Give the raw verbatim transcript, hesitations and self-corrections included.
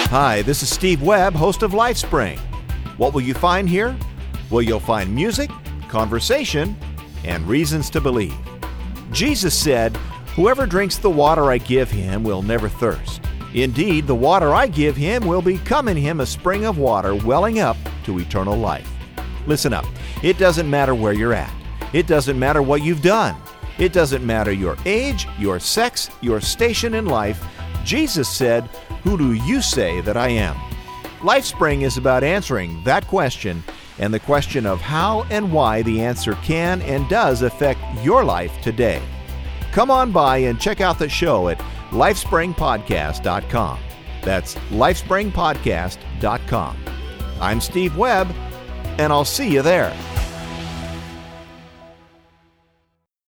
Hi, this is Steve Webb, host of LifeSpring. What will you find here? Well, you'll find music, conversation, and reasons to believe. Jesus said, "Whoever drinks the water I give him will never thirst. Indeed, the water I give him will become in him a spring of water welling up to eternal life." Listen up. It doesn't matter where you're at. It doesn't matter what you've done. It doesn't matter your age, your sex, your station in life. Jesus said, "Who do you say that I am?" LifeSpring is about answering that question and the question of how and why the answer can and does affect your life today. Come on by and check out the show at lifespring podcast dot com. That's lifespring podcast dot com. I'm Steve Webb, and I'll see you there.